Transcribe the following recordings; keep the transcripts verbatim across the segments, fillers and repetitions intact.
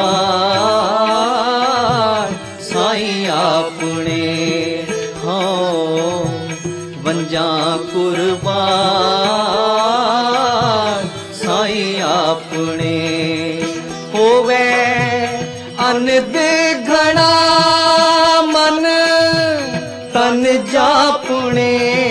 साईं आपने हाँ वंजा कुर्बान साईं आपने होवे अनद घना मन तन जापने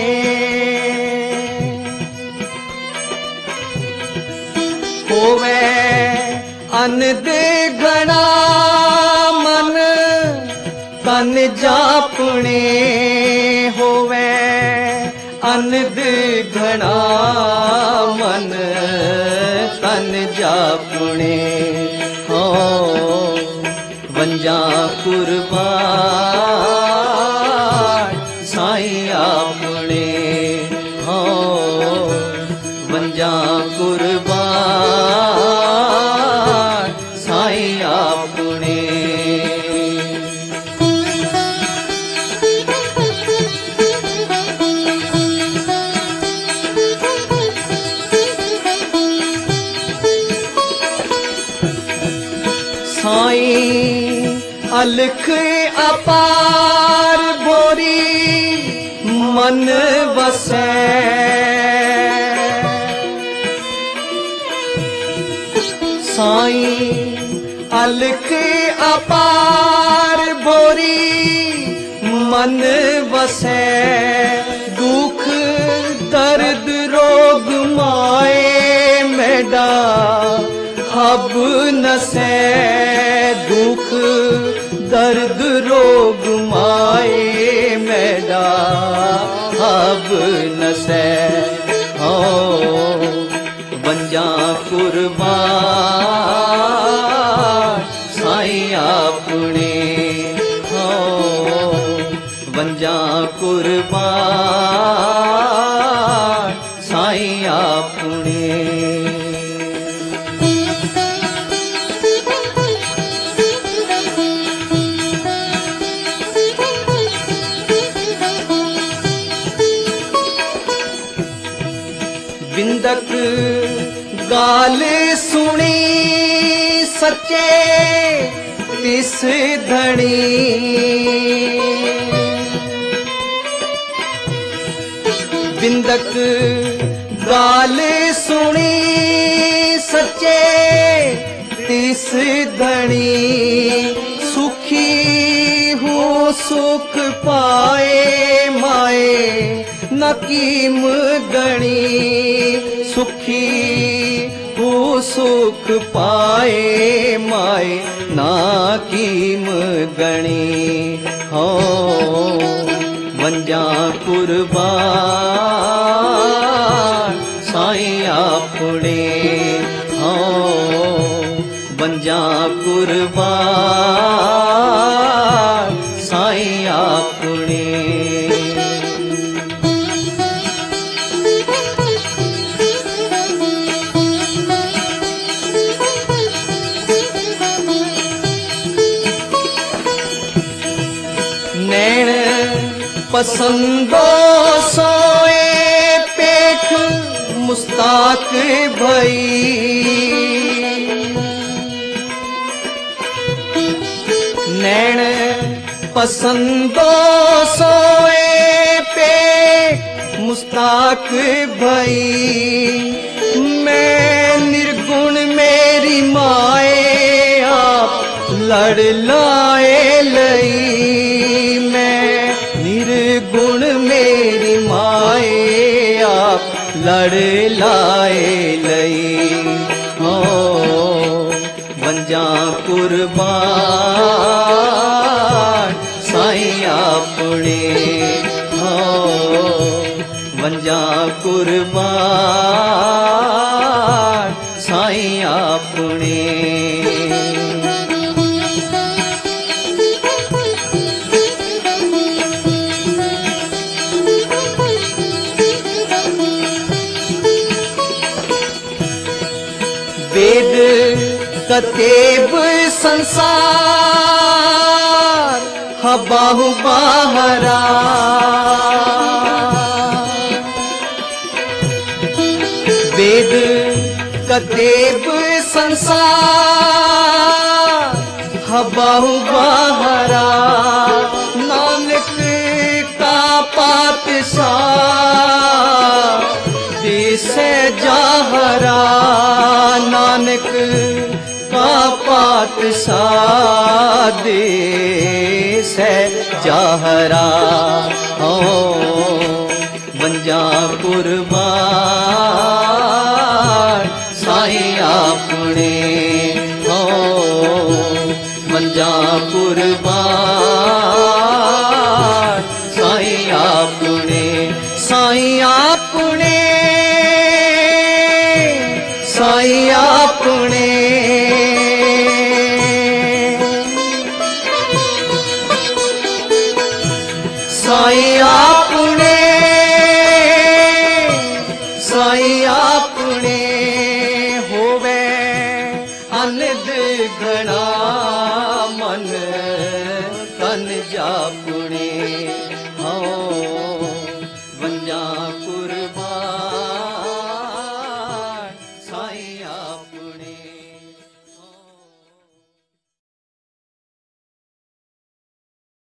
होवे अनद घना मन तन जापने होवे अनद घना मन तन जापने हो वंजा कुर्बान साईं आपने हो वंजा कुर्बान साईं आपने साईं अलख अपार भोरी मन वसै साईं अलख अपार भोरी मन वसै दुख दर्द रोग माए मैडा हब नसै दुख दर्द रोग माए मैडा हब नसै हो वंजा कुर्बान साईं आपने हो वंजा कुर्बान साईं आपने बिंदक गाल सुनी सच्चे तिस धनी बिंदक गाल सुनी सच्चे तिस धनी सुखी हूँ सुख पाए माए नकीम गणी सुखी हूँ सुख पाए माए नाकीम गणी हो वंजा कुर्बान साईं आपने हो वंजा कुर्बान साईं आपने नैन पसंदो सोए पेख मुस्ताक भई नैन पसंदो सोए पेख मुस्ताक भई मैं निर्गुण मेरी माए आप लड़ लाए लई निर्गुण मेरी माए आप लड़ लाए लई हो वंजा कुर्बान साईं आपने हो वंजा कुर्बान साईं आपने वेद कतेब संसार हबाहु बाहरा वेद कतेब संसार बाहु बाहरा नानक का पातशाह दिसे जाहरा नानक का पातशाह दिसे जाहरा हो मंजा कुर्बान साईं अपने हो मंजा कुर्बान साईं अपने साईं अपने साईं अपने साईं अपने साईं अपने होवे अनिद घना मन तन जापुणे।